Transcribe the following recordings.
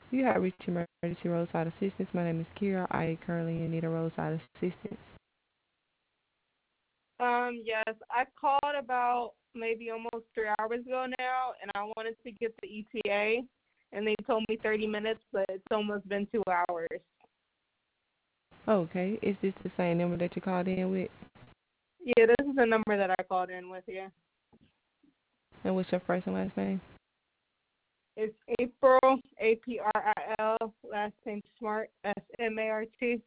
You have reached emergency roadside assistance. My name is Kira. I currently in need of roadside assistance. Yes, I called about maybe almost 3 hours ago now, and I wanted to get the ETA, and they told me 30 minutes, but it's almost been 2 hours. Okay, is this the same number that you called in with? Yeah, this is the number that I called in with. Yeah, And what's your first and last name? it's April, April, last name Smart, Smart.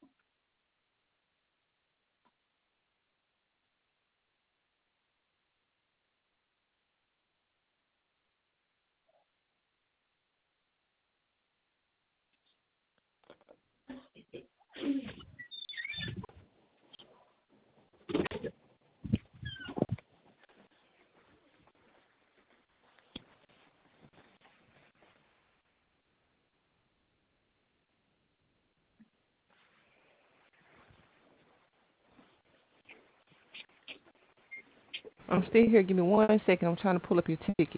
I'm still here. Give me 1 second. I'm trying to pull up your ticket.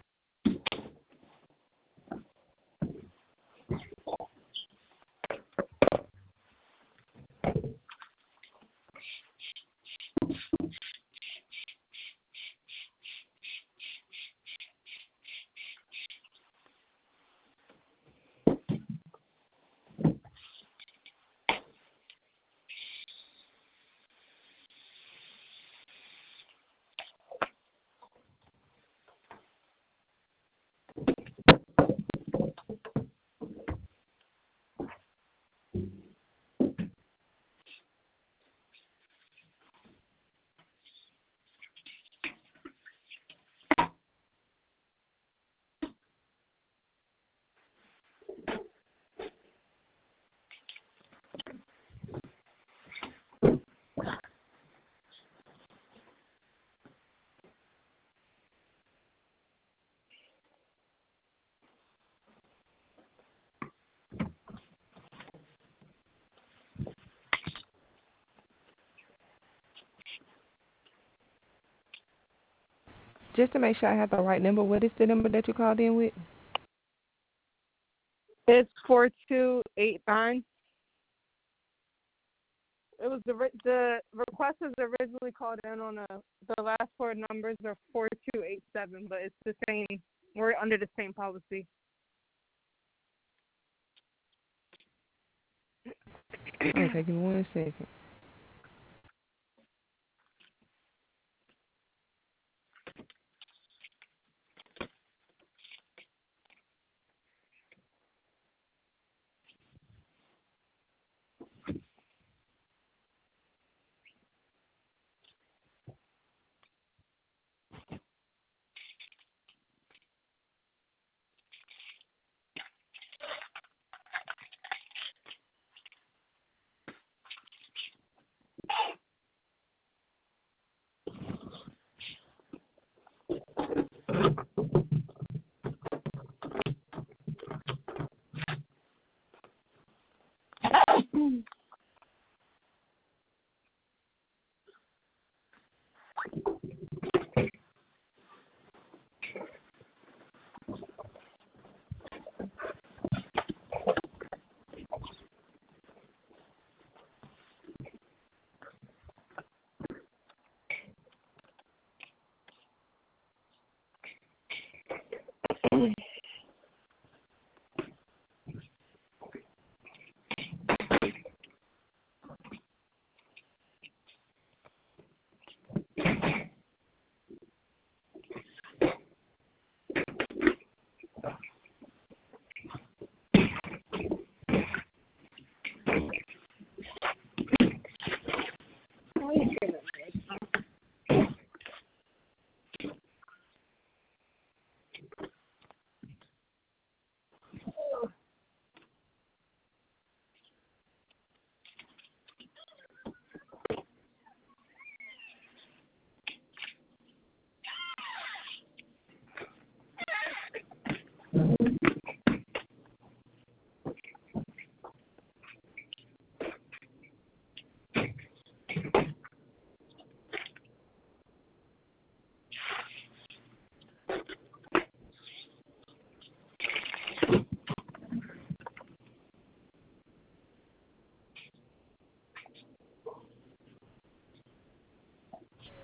Just to make sure I have the right number, what is the number that you called in with? It's 4289. It was the request was originally called in on the last four numbers are 4287, but it's the same. We're under the same policy. Okay, give me 1 second.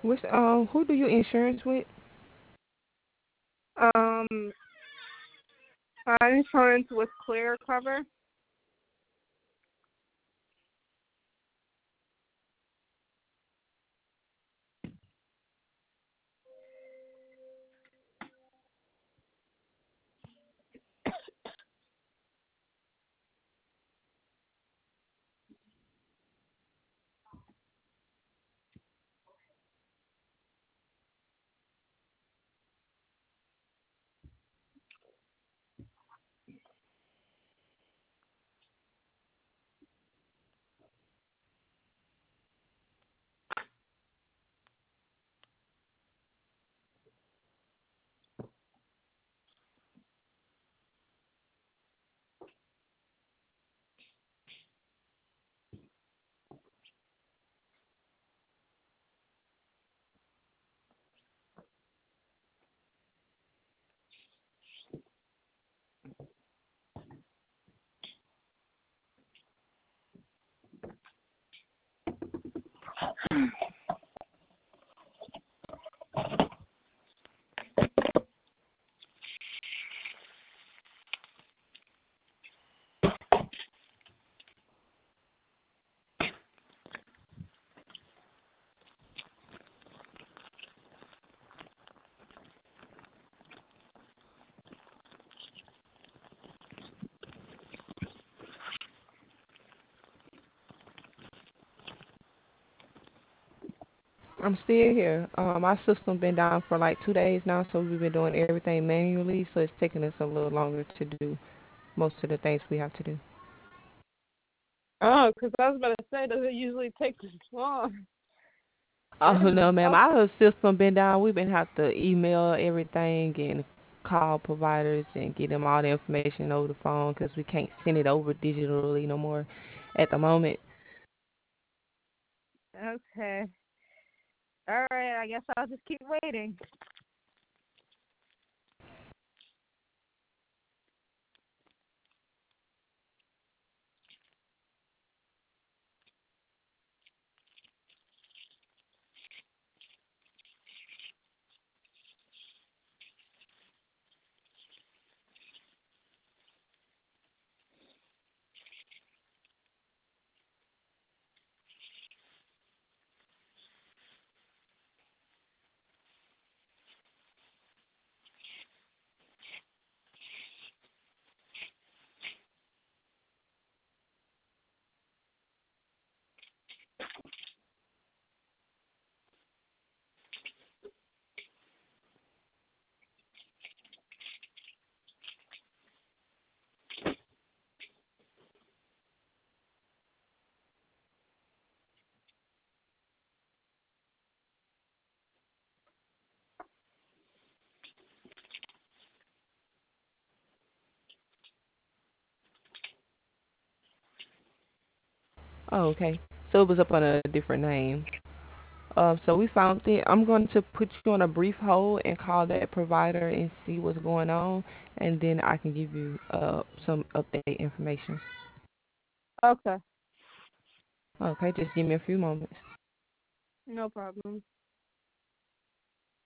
Who do you insurance with? Um, my insurance with Clear Cover. I'm still here. My system been down for like 2 days now, so we've been doing everything manually. So it's taking us a little longer to do most of the things we have to do. Oh, because I was about to say, does it usually take this long? Oh no, ma'am. Oh, Our system been down. We've been have to email everything and call providers and get them all the information over the phone because we can't send it over digitally no more at the moment. okay. All right. I guess I'll just keep waiting. Oh, okay. So it was up on a different name. So we found it. I'm going to put you on a brief hold and call that provider and see what's going on, and then I can give you some update information. Okay. Okay, just give me a few moments. No problem.